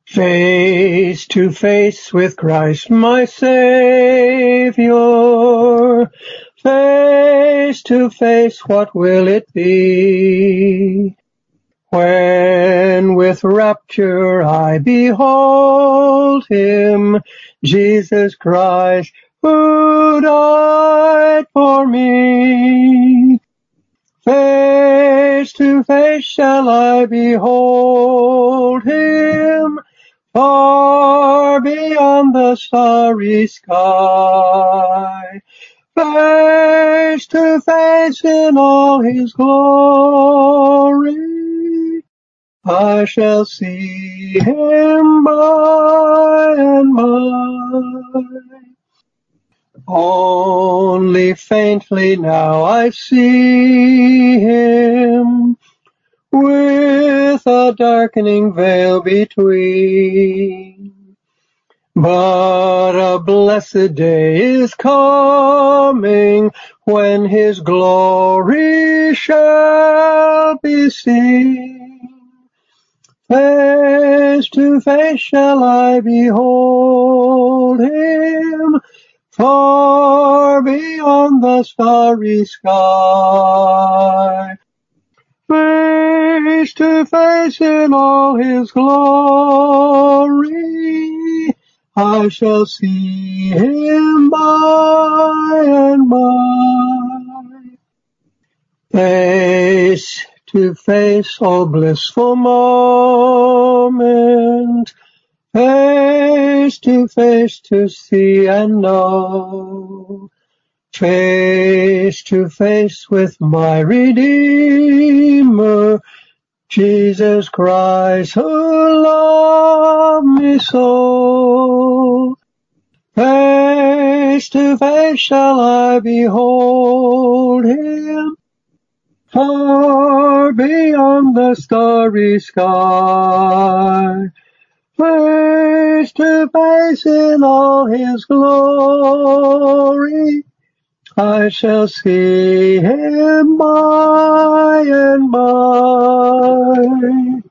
Face to face with Christ my Savior, face to face what will it be? When with rapture I behold Him, Jesus Christ, who died for me. Face to face shall I behold Him, far beyond the starry sky. Face to face in all His glory, I shall see Him by and by. Only faintly now I see Him, with a darkening veil between. But a blessed day is coming when His glory shall be seen. Face to face shall I behold Him, far beyond the starry sky. Face to face in all His glory, I shall see Him by and by. Face to face, oh blissful moment, face to see and know. Face to face with my Redeemer, Jesus Christ, who loved me so. Face to face shall I behold Him, far beyond the starry sky. Face to face in all His glory, I shall see Him by and by.